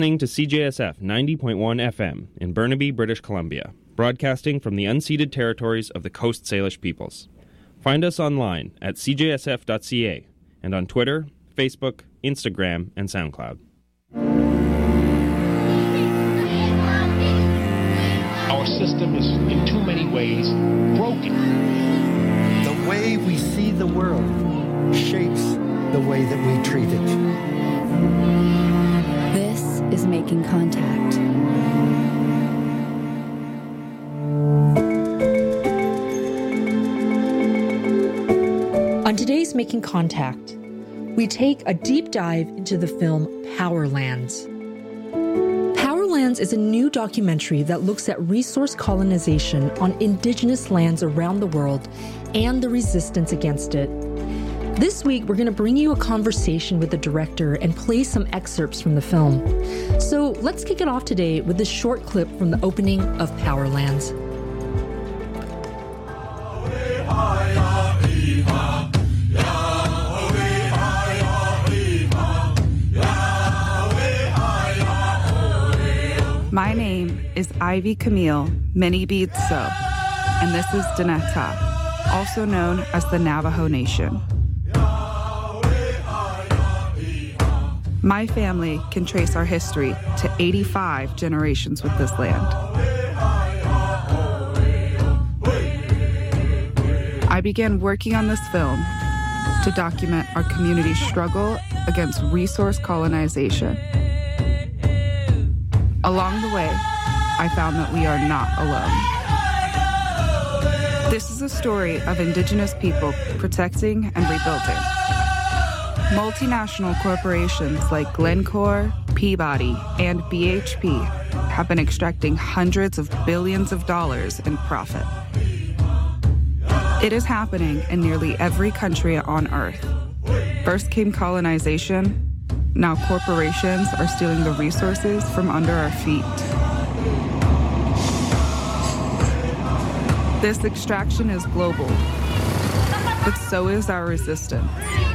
Listening to CJSF 90.1 FM in Burnaby, British Columbia, broadcasting from the unceded territories of the Coast Salish peoples. Find us online at cjsf.ca and on Twitter, Facebook, Instagram, and SoundCloud. Our system is in too many ways broken. The way we see the world shapes the way that we treat it. This is Making Contact. On today's Making Contact, we take a deep dive into the film Powerlands. Powerlands is a new documentary that looks at resource colonization on indigenous lands around the world and the resistance against it. This week, we're going to bring you a conversation with the director and play some excerpts from the film. So let's kick it off today with this short clip from the opening of Powerlands. My name is Ivy Camille Minibeed-So, and this is Deneta, also known as the Navajo Nation. My family can trace our history to 85 generations with this land. I began working on this film to document our community's struggle against resource colonization. Along the way, I found that we are not alone. This is a story of Indigenous people protecting and rebuilding. Multinational corporations like Glencore, Peabody, and BHP have been extracting hundreds of billions of dollars in profit. It is happening in nearly every country on Earth. First came colonization. Now corporations are stealing the resources from under our feet. This extraction is global, but so is our resistance.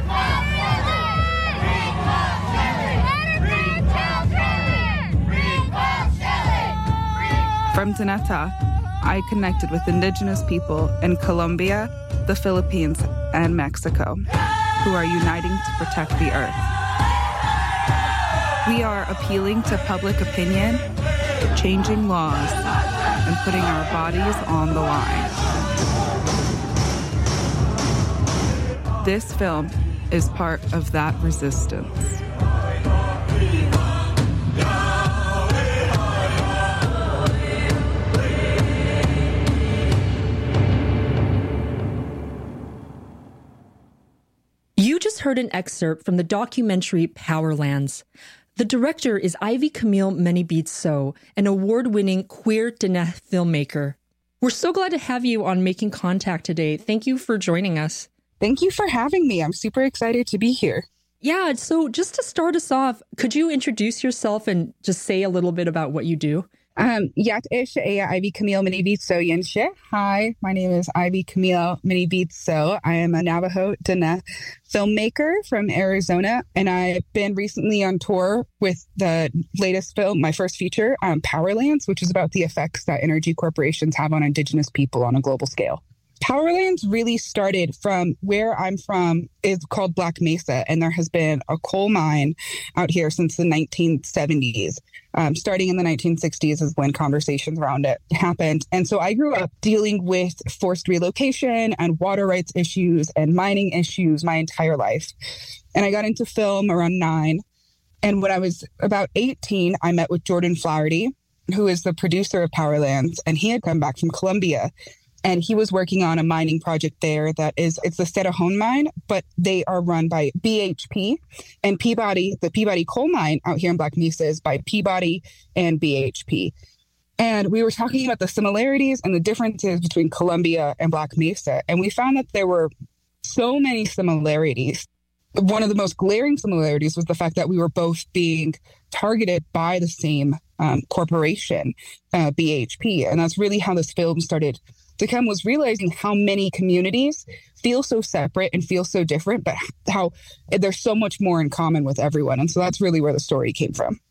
From Deneta, I connected with Indigenous people in Colombia, the Philippines, and Mexico, who are uniting to protect the earth. We are appealing to public opinion, changing laws, and putting our bodies on the line. This film is part of that resistance. You just heard an excerpt from the documentary Powerlands. The director is Ivy Camille Minibeed-So, an award-winning queer Diné filmmaker. We're so glad to have you on Making Contact today. Thank you for joining us. Thank you for having me. I'm super excited to be here. Yeah, so just to start us off, could you introduce yourself and just say a little bit about what you do? Ivy Camille Minibeed-So Yenshe. Hi, my name is Ivy Camille Minibeed-So. I am a Navajo Diné filmmaker from Arizona, and I've been recently on tour with the latest film, my first feature, Powerlands, which is about the effects that energy corporations have on Indigenous people on a global scale. Powerlands really started from where I'm from, is called Black Mesa, and there has been a coal mine out here since the 1970s. Starting in the 1960s is when conversations around it happened. And so I grew up dealing with forced relocation and water rights issues and mining issues my entire life. And I got into film around 9. And when I was about 18, I met with Jordan Flaherty, who is the producer of Powerlands, and he had come back from Colombia. And he was working on a mining project there it's the Cerrejón mine, but they are run by BHP and Peabody. The Peabody coal mine out here in Black Mesa is by Peabody and BHP. And we were talking about the similarities and the differences between Colombia and Black Mesa. And we found that there were so many similarities. One of the most glaring similarities was the fact that we were both being targeted by the same corporation, BHP. And that's really how this film started to come, was realizing how many communities feel so separate and feel so different, but how there's so much more in common with everyone. And so that's really where the story came from.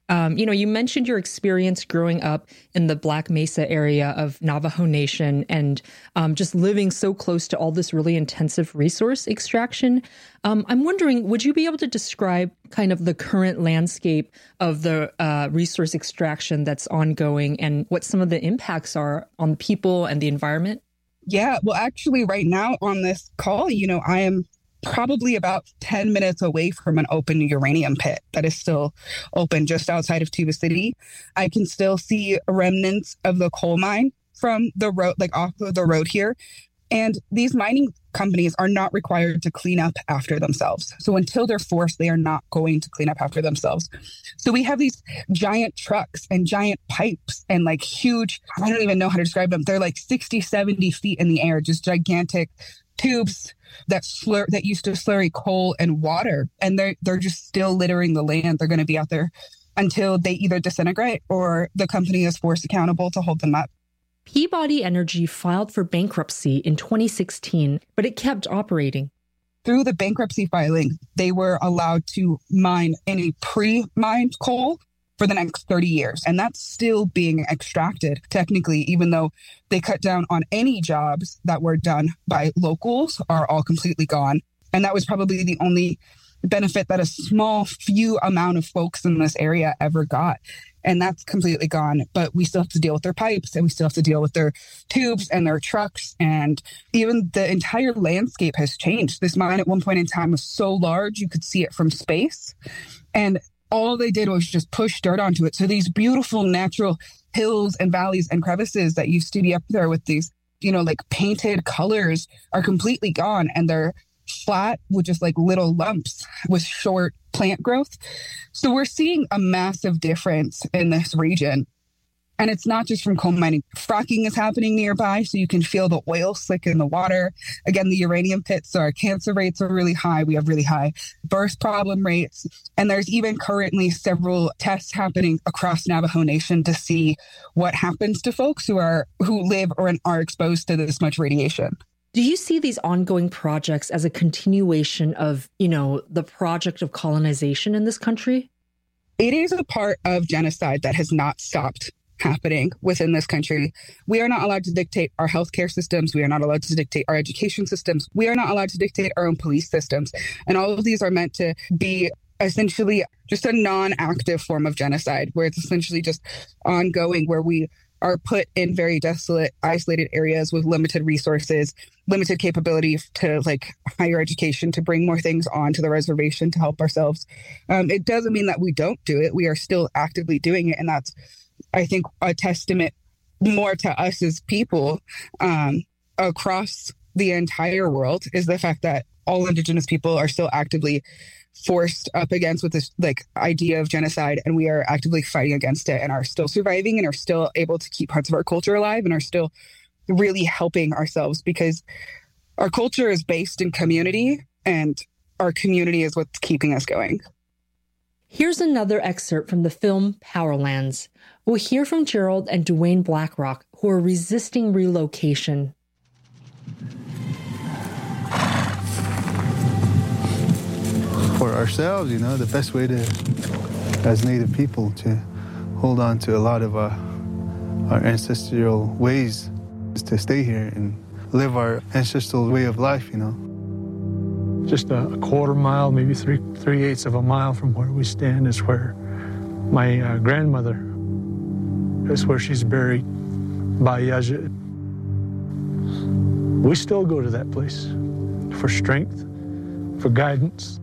You mentioned your experience growing up in the Black Mesa area of Navajo Nation and just living so close to all this really intensive resource extraction. I'm wondering, would you be able to describe kind of the current landscape of the resource extraction that's ongoing and what some of the impacts are on the people and the environment? Yeah, well, actually, right now on this call, I am probably about 10 minutes away from an open uranium pit that is still open just outside of Tuba City. I can still see remnants of the coal mine from the road, like off of the road here. And these mining companies are not required to clean up after themselves. So until they're forced, they are not going to clean up after themselves. So we have these giant trucks and giant pipes and like huge, I don't even know how to describe them. They're like 60, 70 feet in the air, just gigantic tubes that used to slurry coal and water. And they're just still littering the land. They're going to be out there until they either disintegrate or the company is forced accountable to hold them up. Peabody Energy filed for bankruptcy in 2016, but it kept operating. Through the bankruptcy filing, they were allowed to mine any pre-mined coal for the next 30 years. And that's still being extracted, technically, even though they cut down on any jobs that were done by locals are all completely gone. And that was probably the only benefit that a small few amount of folks in this area ever got. And that's completely gone. But we still have to deal with their pipes and we still have to deal with their tubes and their trucks. And even the entire landscape has changed. This mine at one point in time was so large, you could see it from space. And all they did was just push dirt onto it. So these beautiful natural hills and valleys and crevices that used to be up there with these, like painted colors are completely gone. And they're flat with just like little lumps with short plant growth. So we're seeing a massive difference in this region. And it's not just from coal mining. Fracking is happening nearby, so you can feel the oil slick in the water. Again, the uranium pits, so our cancer rates are really high. We have really high birth problem rates. And there's even currently several tests happening across Navajo Nation to see what happens to folks who live or are exposed to this much radiation. Do you see these ongoing projects as a continuation of, the project of colonization in this country? It is a part of genocide that has not stopped happening within this country. We are not allowed to dictate our healthcare systems. We are not allowed to dictate our education systems. We are not allowed to dictate our own police systems. And all of these are meant to be essentially just a non-active form of genocide, where it's essentially just ongoing, where we are put in very desolate, isolated areas with limited resources, limited capability to higher education, to bring more things onto the reservation to help ourselves. It doesn't mean that we don't do it. We are still actively doing it. And that's, I think, a testament more to us as people across the entire world, is the fact that all Indigenous people are still actively forced up against with this idea of genocide, and we are actively fighting against it and are still surviving and are still able to keep parts of our culture alive and are still really helping ourselves, because our culture is based in community and our community is what's keeping us going. Here's another excerpt from the film Powerlands. We'll hear from Gerald and Dwayne Blackrock, who are resisting relocation. For ourselves, the best way to, as Native people, to hold on to a lot of our ancestral ways is to stay here and live our ancestral way of life, Just a quarter mile, maybe 3/8 of a mile from where we stand is where my grandmother, is where she's buried, by Yaja. We still go to that place for strength, for guidance.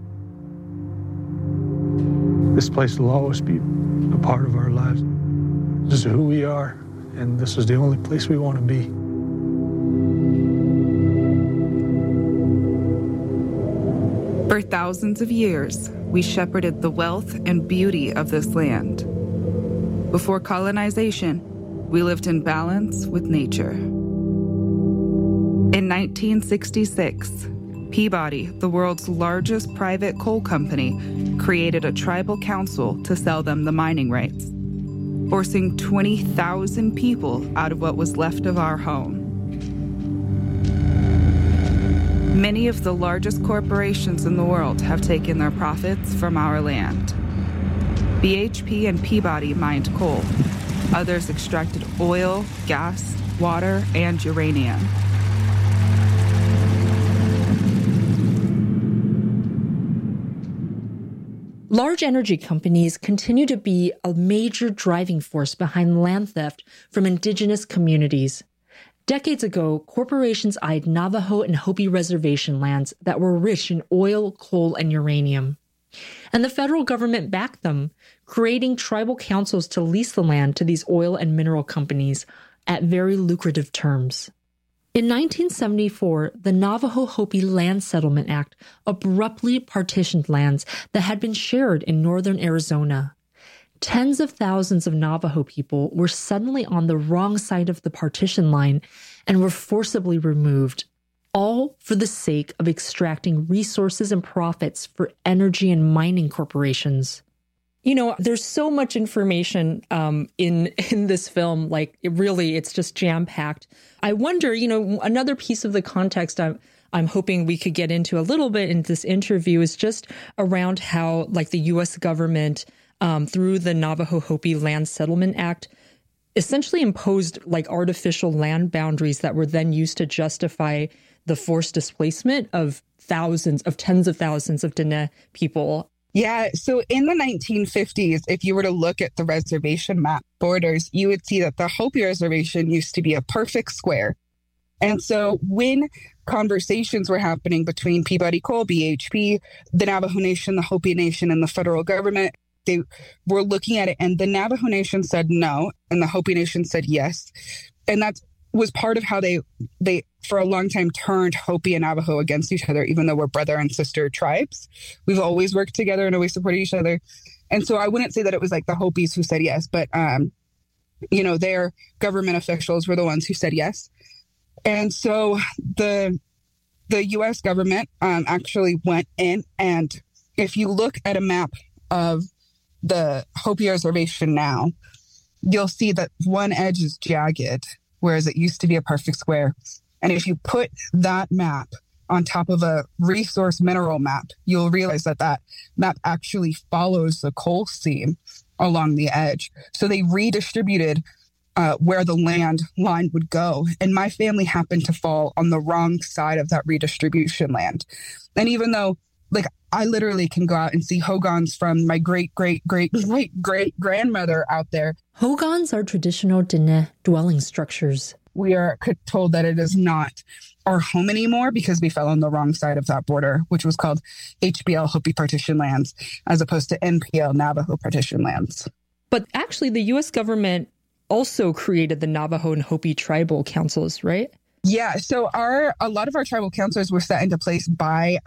This place will always be a part of our lives. This is who we are, and this is the only place we want to be. For thousands of years, we shepherded the wealth and beauty of this land. Before colonization, we lived in balance with nature. In 1966, Peabody, the world's largest private coal company, created a tribal council to sell them the mining rights, forcing 20,000 people out of what was left of our home. Many of the largest corporations in the world have taken their profits from our land. BHP and Peabody mined coal. Others extracted oil, gas, water, and uranium. Large energy companies continue to be a major driving force behind land theft from indigenous communities. Decades ago, corporations eyed Navajo and Hopi reservation lands that were rich in oil, coal, and uranium. And the federal government backed them, creating tribal councils to lease the land to these oil and mineral companies at very lucrative terms. In 1974, the Navajo-Hopi Land Settlement Act abruptly partitioned lands that had been shared in northern Arizona. Tens of thousands of Navajo people were suddenly on the wrong side of the partition line and were forcibly removed, all for the sake of extracting resources and profits for energy and mining corporations. You know, there's so much information in this film, like it's just jam-packed. I wonder, another piece of the context I'm hoping we could get into a little bit in this interview is just around how, like, the U.S. government, through the Navajo-Hopi Land Settlement Act, essentially imposed, like, artificial land boundaries that were then used to justify the forced displacement of tens of thousands of Diné people. Yeah, so in the 1950s, if you were to look at the reservation map borders, you would see that the Hopi Reservation used to be a perfect square. And so when conversations were happening between Peabody Coal, BHP, the Navajo Nation, the Hopi Nation, and the federal government, they were looking at it, and the Navajo Nation said no, and the Hopi Nation said yes. And that was part of how they for a long time turned Hopi and Navajo against each other, even though we're brother and sister tribes. We've always worked together and always supported each other. And so I wouldn't say that it was like the Hopis who said yes, but, their government officials were the ones who said yes. And so the U.S. government actually went in, and if you look at a map of the Hopi Reservation now, you'll see that one edge is jagged, whereas it used to be a perfect square. And if you put that map on top of a resource mineral map, you'll realize that map actually follows the coal seam along the edge. So they redistributed where the land line would go. And my family happened to fall on the wrong side of that redistribution land. And even though, like, I literally can go out and see hogans from my great-great-great-great-grandmother out there. Hogans are traditional Diné dwelling structures. We are told that it is not our home anymore because we fell on the wrong side of that border, which was called HBL Hopi Partition Lands, as opposed to NPL Navajo Partition Lands. But actually, the U.S. government also created the Navajo and Hopi tribal councils, right? Yeah, so a lot of our tribal councils were set into place by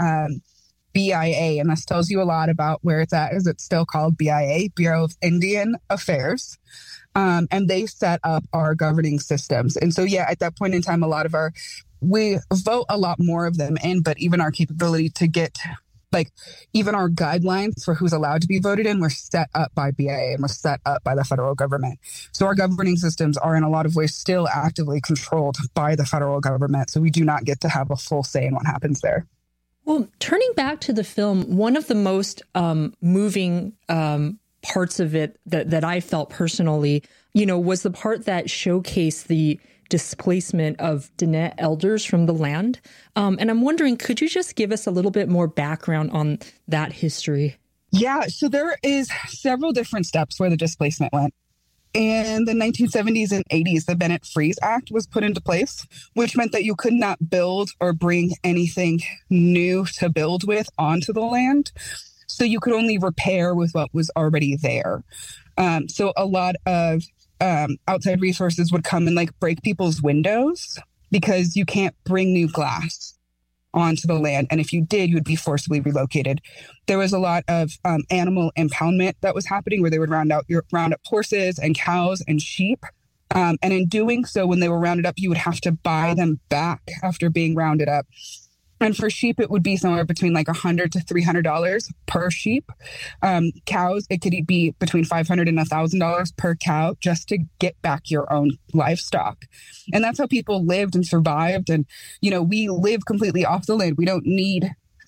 BIA, and this tells you a lot about where it's at. Is it's still called BIA, Bureau of Indian Affairs, and they set up our governing systems. And so, yeah, at that point in time, we vote a lot more of them in, but even our capability to get, like, even our guidelines for who's allowed to be voted in were set up by BIA and were set up by the federal government. So our governing systems are in a lot of ways still actively controlled by the federal government. So we do not get to have a full say in what happens there. Well, turning back to the film, one of the most moving parts of it that I felt personally, was the part that showcased the displacement of Diné elders from the land. And I'm wondering, could you just give us a little bit more background on that history? Yeah, so there is several different steps where the displacement went. In the 1970s and 80s, the Bennett-Freeze Act was put into place, which meant that you could not build or bring anything new to build with onto the land. So you could only repair with what was already there. So a lot of outside resources would come and, like, break people's windows because you can't bring new glass onto the land. And if you did, you would be forcibly relocated. There was a lot of animal impoundment that was happening where they would round up horses and cows and sheep. And in doing so, when they were rounded up, you would have to buy them back after being rounded up. And for sheep, it would be somewhere between like $100 to $300 per sheep. Cows, it could be between $500 and $1,000 per cow just to get back your own livestock. And that's how people lived and survived. And, we live completely off the land. We don't need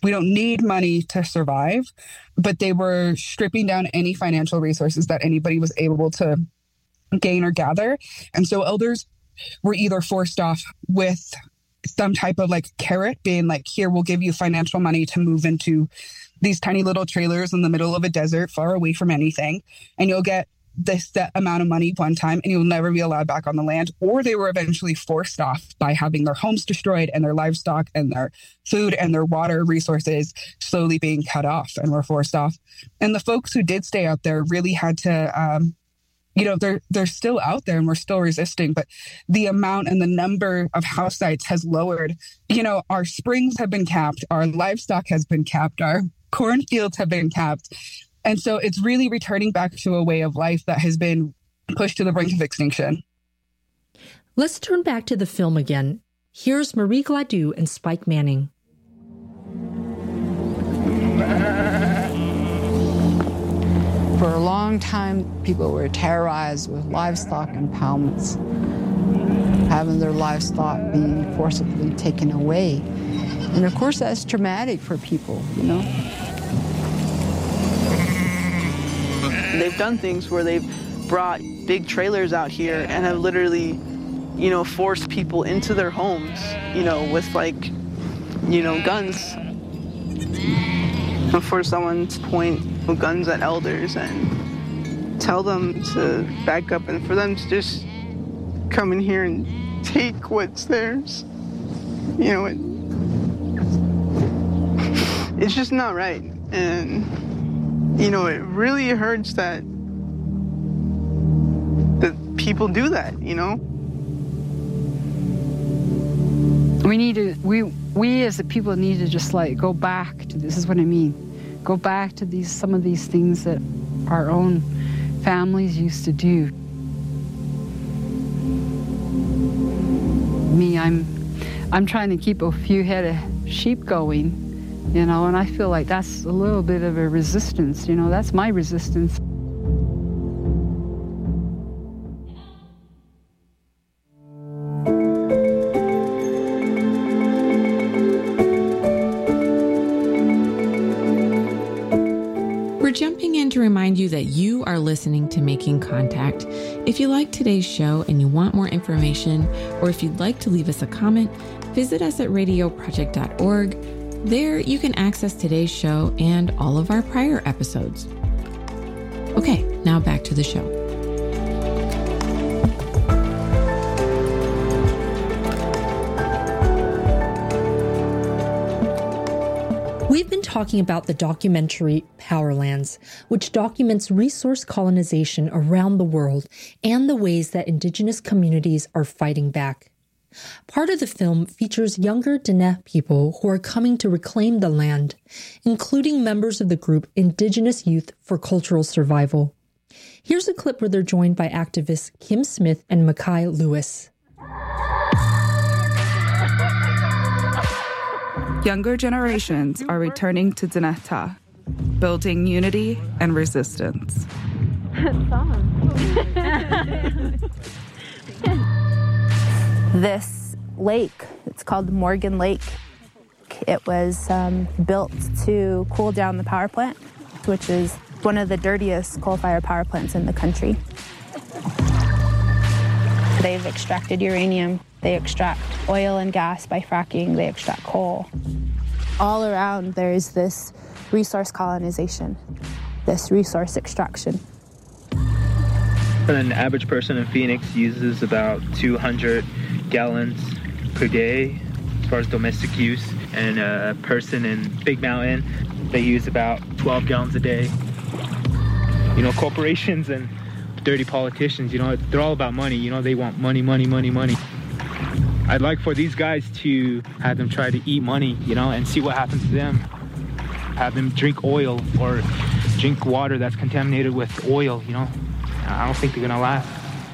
we don't need money to survive, but they were stripping down any financial resources that anybody was able to gain or gather. And so elders were either forced off with some type of like carrot, being like, here, we'll give you financial money to move into these tiny little trailers in the middle of a desert, far away from anything. And you'll get this set amount of money one time and you'll never be allowed back on the land. Or they were eventually forced off by having their homes destroyed and their livestock and their food and their water resources slowly being cut off and were forced off. And the folks who did stay out there really had to, they're still out there and we're still resisting, but the amount and the number of house sites has lowered. Our springs have been capped, our livestock has been capped, our cornfields have been capped. And so it's really returning back to a way of life that has been pushed to the brink of extinction. Let's turn back to the film again. Here's Marie Gladue and Spike Manning. For a long time, people were terrorized with livestock impoundments, having their livestock being forcibly taken away. And of course, that's traumatic for people, They've done things where they've brought big trailers out here and have literally, forced people into their homes, with guns. For someone to point guns at elders and tell them to back up and for them to just come in here and take what's theirs. It's just not right. And, it really hurts that people do that, We as a people need to just go back to, this is what I mean, go back to some of these things that our own families used to do. Me, I'm trying to keep a few head of sheep going, and I feel like that's a little bit of a resistance, that's my resistance. To remind you that you are listening to Making Contact. If you like today's show and you want more information, or if you'd like to leave us a comment, visit us at radioproject.org. There you can access today's show and all of our prior episodes. Okay, now back to the show. We've been talking about the documentary Powerlands, which documents resource colonization around the world and the ways that Indigenous communities are fighting back. Part of the film features younger Diné people who are coming to reclaim the land, including members of the group Indigenous Youth for Cultural Survival. Here's a clip where they're joined by activists Kim Smith and Mackay Lewis. Younger generations are returning to Dinétah, building unity and resistance. This lake, it's called Morgan Lake. It was built to cool down the power plant, which is one of the dirtiest coal-fired power plants in the country. They've extracted uranium. They extract oil and gas by fracking. They extract coal. All around, there is this resource colonization, this resource extraction. An average person in Phoenix uses about 200 gallons per day as far as domestic use. And a person in Big Mountain, they use about 12 gallons a day. Corporations and dirty politicians, they're all about money. They want money, money, money, money. I'd like for these guys to have them try to eat money, and see what happens to them. Have them drink oil or drink water that's contaminated with oil, I don't think they're going to last.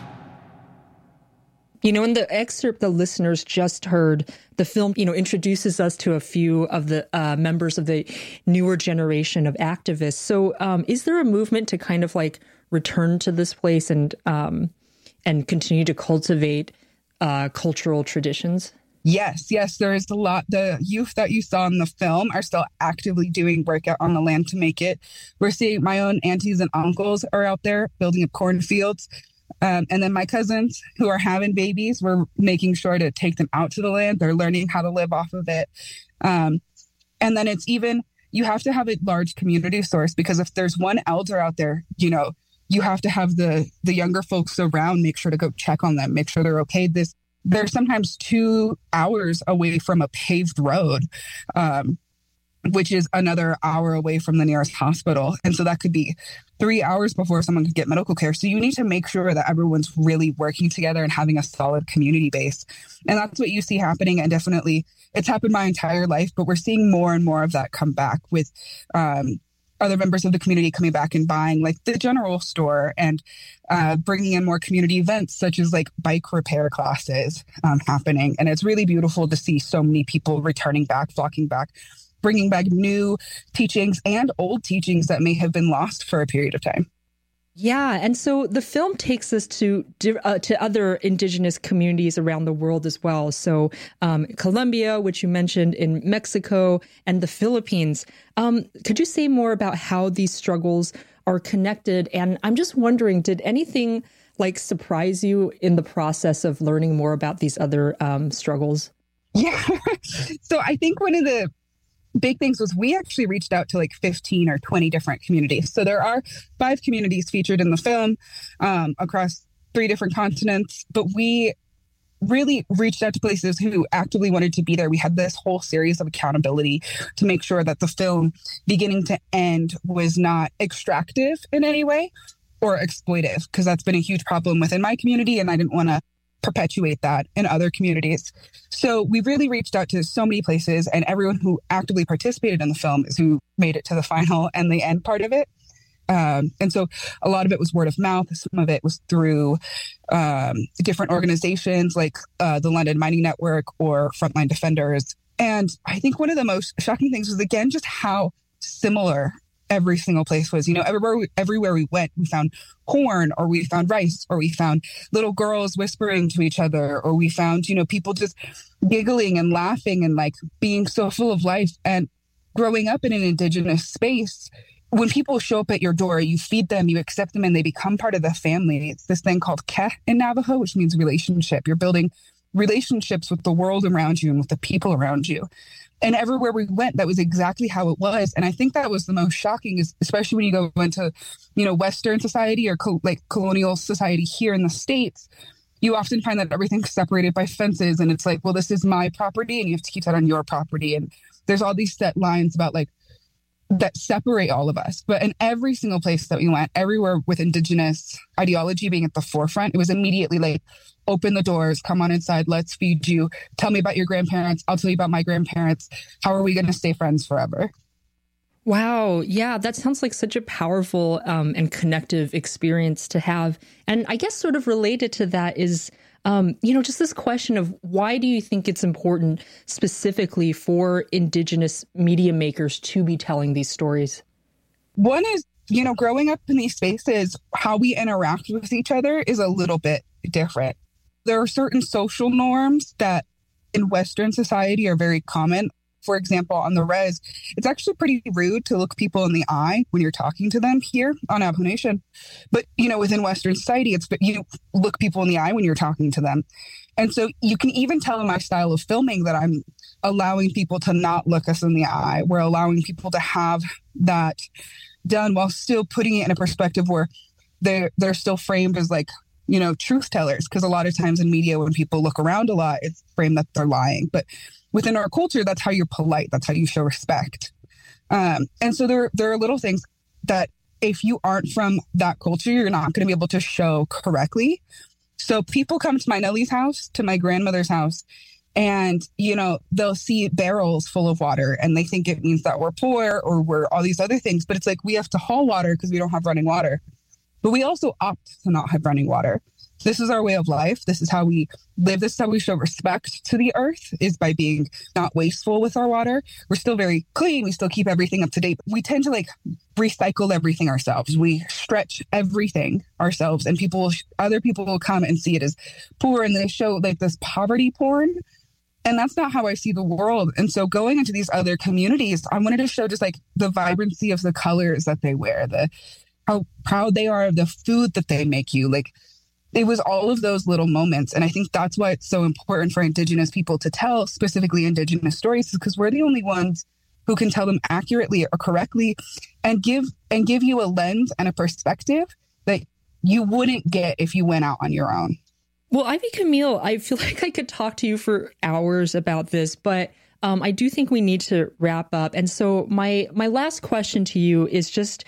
In the excerpt the listeners just heard, the film, introduces us to a few of the members of the newer generation of activists. So is there a movement to kind of return to this place and continue to cultivate cultural traditions? Yes, there is a lot. The youth that you saw in the film are still actively doing work out on the land to make it. We're seeing my own aunties and uncles are out there building up cornfields. And then my cousins who are having babies, we're making sure to take them out to the land. They're learning how to live off of it. And then it's even, you have to have a large community source, because if there's one elder out there, you know, you have to have the younger folks around, make sure to go check on them, make sure they're okay. They're sometimes 2 hours away from a paved road, which is another hour away from the nearest hospital. And so that could be 3 hours before someone could get medical care. So you need to make sure that everyone's really working together and having a solid community base. And that's what you see happening. And definitely it's happened my entire life, but we're seeing more and more of that come back with other members of the community coming back and buying like the general store, and bringing in more community events such as like bike repair classes happening. And it's really beautiful to see so many people returning back, flocking back, bringing back new teachings and old teachings that may have been lost for a period of time. Yeah. And so the film takes us to other indigenous communities around the world as well. So Colombia, which you mentioned, in Mexico, and the Philippines. Could you say more about how these struggles are connected? And I'm just wondering, did anything like surprise you in the process of learning more about these other struggles? Yeah. So I think one of the big things was we actually reached out to like 15 or 20 different communities. So there are 5 communities featured in the film across 3 different continents, but we really reached out to places who actively wanted to be there. We had this whole series of accountability to make sure that the film, beginning to end, was not extractive in any way or exploitive, because that's been a huge problem within my community, and I didn't want to perpetuate that in other communities. So we really reached out to so many places, and everyone who actively participated in the film is who made it to the final and the end part of it. And so a lot of it was word of mouth. Some of it was through different organizations like the London Mining Network or Frontline Defenders. And I think one of the most shocking things was, again, just how similar every single place was. You know, everywhere we went, we found corn, or we found rice, or we found little girls whispering to each other, or we found, you know, people just giggling and laughing and like being so full of life. And growing up in an indigenous space, when people show up at your door, you feed them, you accept them, and they become part of the family. It's this thing called Keh in Navajo, which means relationship. You're building relationships with the world around you and with the people around you. And everywhere we went, that was exactly how it was. And I think that was the most shocking, is especially when you go into, you know, Western society or colonial society here in the States, you often find that everything's separated by fences. And it's like, well, this is my property and you have to keep that on your property. And there's all these set lines about like that separate all of us. But in every single place that we went, everywhere with Indigenous ideology being at the forefront, it was immediately like, open the doors, come on inside, let's feed you, tell me about your grandparents, I'll tell you about my grandparents. How are we going to stay friends forever? Wow. Yeah, that sounds like such a powerful and connective experience to have. And I guess sort of related to that is, you know, just this question of why do you think it's important specifically for Indigenous media makers to be telling these stories? One is, you know, growing up in these spaces, how we interact with each other is a little bit different. There are certain social norms that in Western society are very common. For example, on the res, it's actually pretty rude to look people in the eye when you're talking to them here on Navajo Nation. But, you know, within Western society, you look people in the eye when you're talking to them. And so you can even tell in my style of filming that I'm allowing people to not look us in the eye. We're allowing people to have that done while still putting it in a perspective where they're still framed as like, you know, truth tellers. Because a lot of times in media, when people look around a lot, it's framed that they're lying. But within our culture, that's how you're polite. That's how you show respect. And so there are little things that if you aren't from that culture, you're not going to be able to show correctly. So people come to my Nellie's house, to my grandmother's house, and, you know, they'll see barrels full of water and they think it means that we're poor or we're all these other things. But it's like we have to haul water because we don't have running water. But we also opt to not have running water. This is our way of life. This is how we live. This is how we show respect to the earth, is by being not wasteful with our water. We're still very clean. We still keep everything up to date. We tend to like recycle everything ourselves. We stretch everything ourselves, and other people will come and see it as poor, and they show like this poverty porn. And that's not how I see the world. And so going into these other communities, I wanted to show just like the vibrancy of the colors that they wear, how proud they are of the food that they make you. Like, it was all of those little moments. And I think that's why it's so important for Indigenous people to tell specifically Indigenous stories, because we're the only ones who can tell them accurately or correctly and give you a lens and a perspective that you wouldn't get if you went out on your own. Well, Ivy Camille, I feel like I could talk to you for hours about this, but I do think we need to wrap up. And so my last question to you is just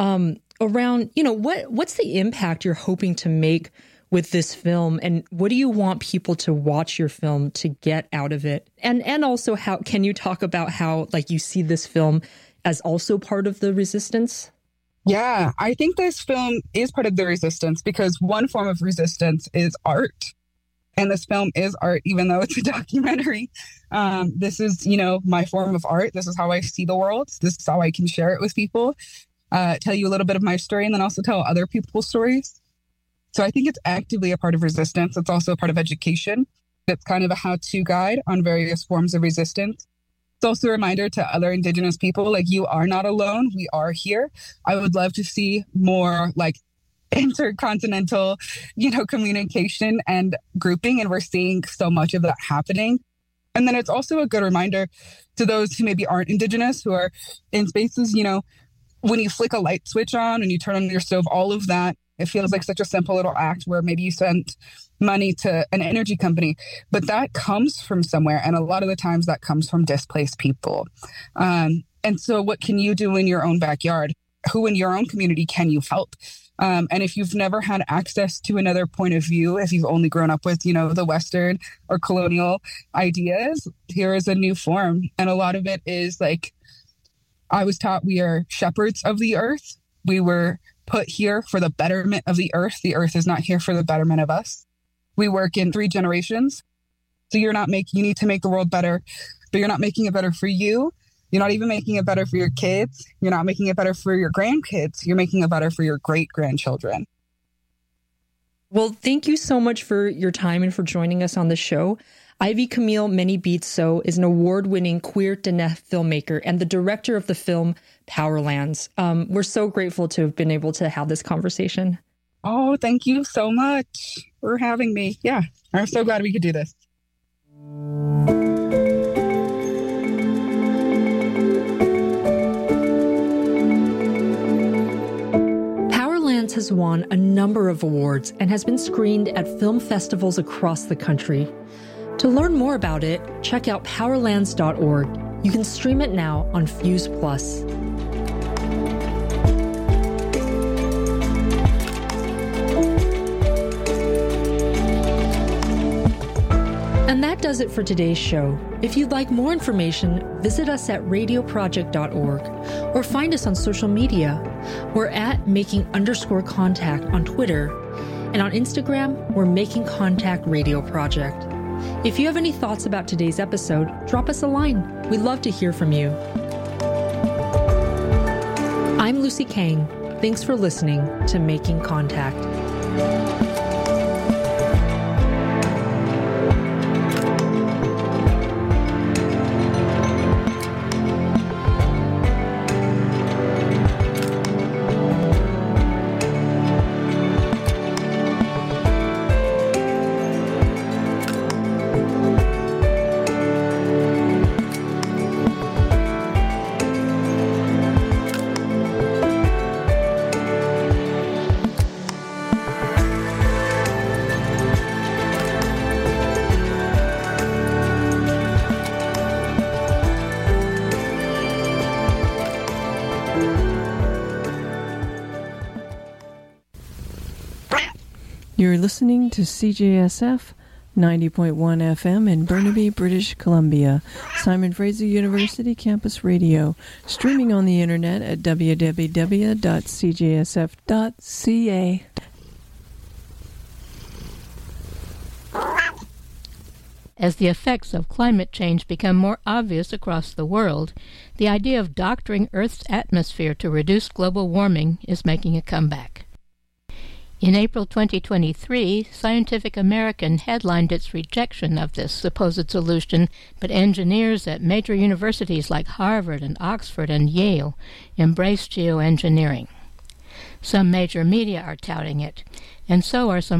around, what's the impact you're hoping to make with this film, and what do you want people to watch your film to get out of it? And also, how can you talk about how like you see this film as also part of the resistance? Yeah, I think this film is part of the resistance because one form of resistance is art. And this film is art, even though it's a documentary. This is, my form of art. This is how I see the world. This is how I can share it with people, tell you a little bit of my story, and then also tell other people's stories. So I think it's actively a part of resistance. It's also a part of education. It's kind of a how-to guide on various forms of resistance. It's also a reminder to other Indigenous people, like, you are not alone. We are here. I would love to see more like intercontinental, communication and grouping. And we're seeing so much of that happening. And then it's also a good reminder to those who maybe aren't Indigenous, who are in spaces, when you flick a light switch on and you turn on your stove, all of that, it feels like such a simple little act where maybe you sent money to an energy company, but that comes from somewhere. And a lot of the times that comes from displaced people. And so what can you do in your own backyard? Who in your own community can you help? And if you've never had access to another point of view, if you've only grown up with, the Western or colonial ideas, here is a new form. And a lot of it is like, I was taught we are shepherds of the earth. We were put here for the betterment of the earth. The earth is not here for the betterment of us. We work in 3 generations. So you need to make the world better, but you're not making it better for you. You're not even making it better for your kids. You're not making it better for your grandkids. You're making it better for your great-grandchildren. Well, thank you so much for your time and for joining us on the show. Ivy Camille Menibitso is an award-winning queer Diné filmmaker and the director of the film Powerlands. We're so grateful to have been able to have this conversation. Oh, thank you so much for having me. Yeah, I'm so glad we could do this. Powerlands has won a number of awards and has been screened at film festivals across the country. To learn more about it, check out powerlands.org. You can stream it now on Fuse Plus. And that does it for today's show. If you'd like more information, visit us at radioproject.org or find us on social media. We're at making_contact on Twitter, and on Instagram, we're Making Contact Radio Project. If you have any thoughts about today's episode, drop us a line. We'd love to hear from you. I'm Lucy Kang. Thanks for listening to Making Contact. You're listening to CJSF 90.1 FM in Burnaby, British Columbia, Simon Fraser University Campus Radio, streaming on the internet at www.cjsf.ca. As the effects of climate change become more obvious across the world, the idea of doctoring Earth's atmosphere to reduce global warming is making a comeback. In April 2023, Scientific American headlined its rejection of this supposed solution, but engineers at major universities like Harvard and Oxford and Yale embraced geoengineering. Some major media are touting it, and so are some